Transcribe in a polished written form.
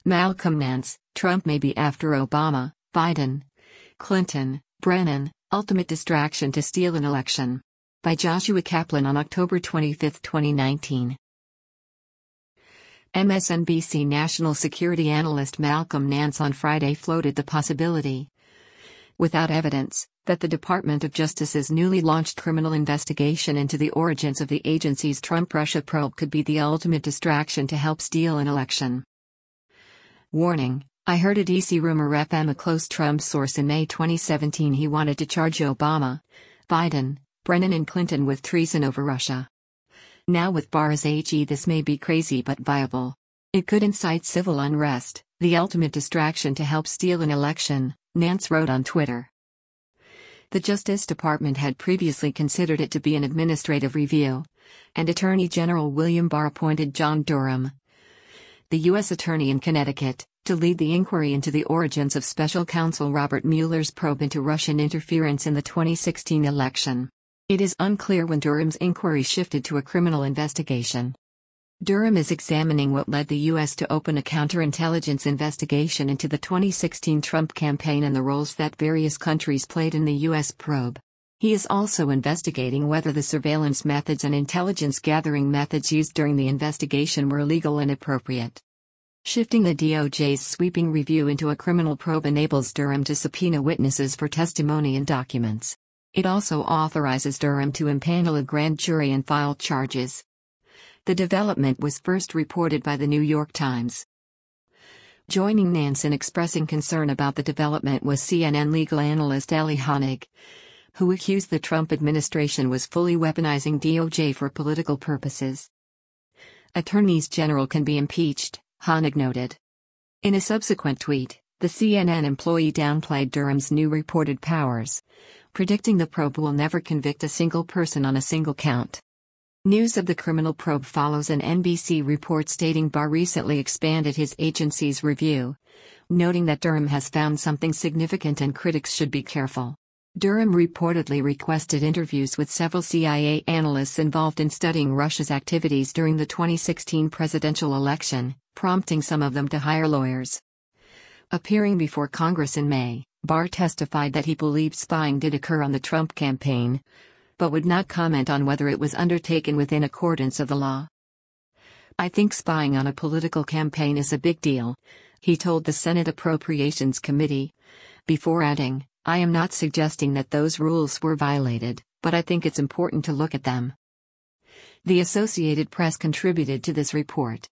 Malcolm Nance, Trump may be after Obama, Biden, Clinton, Brennan, ultimate distraction to steal an election. By Joshua Kaplan on October 25, 2019. MSNBC national security analyst Malcolm Nance on Friday floated the possibility, without evidence, that the Department of Justice's newly launched criminal investigation into the origins of the agency's Trump-Russia probe could be the ultimate distraction to help steal an election. Warning: I heard a DC rumor FM, a close Trump source in May 2017 he wanted to charge Obama, Biden, Brennan and Clinton with treason over Russia. Now with Barr's AG this may be crazy but viable. It could incite civil unrest, the ultimate distraction to help steal an election, Nance wrote on Twitter. The Justice Department had previously considered it to be an administrative review, and Attorney General William Barr appointed John Durham, the U.S. Attorney in Connecticut, to lead the inquiry into the origins of Special Counsel Robert Mueller's probe into Russian interference in the 2016 election. It is unclear when Durham's inquiry shifted to a criminal investigation. Durham is examining what led the U.S. to open a counterintelligence investigation into the 2016 Trump campaign and the roles that various countries played in the U.S. probe. He is also investigating whether the surveillance methods and intelligence gathering methods used during the investigation were legal and appropriate. Shifting the DOJ's sweeping review into a criminal probe enables Durham to subpoena witnesses for testimony and documents. It also authorizes Durham to impanel a grand jury and file charges. The development was first reported by the New York Times. Joining Nance in expressing concern about the development was CNN legal analyst Elie Honig, who accused the Trump administration was fully weaponizing DOJ for political purposes. Attorneys general can be impeached, Honig noted. In a subsequent tweet, the CNN employee downplayed Durham's new reported powers, predicting the probe will never convict a single person on a single count. News of the criminal probe follows an NBC report stating Barr recently expanded his agency's review, noting that Durham has found something significant and critics should be careful. Durham reportedly requested interviews with several CIA analysts involved in studying Russia's activities during the 2016 presidential election, prompting some of them to hire lawyers. Appearing before Congress in May, Barr testified that he believed spying did occur on the Trump campaign, but would not comment on whether it was undertaken within accordance of the law. I think spying on a political campaign is a big deal, he told the Senate Appropriations Committee, before adding, I am not suggesting that those rules were violated, but I think it's important to look at them. The Associated Press contributed to this report.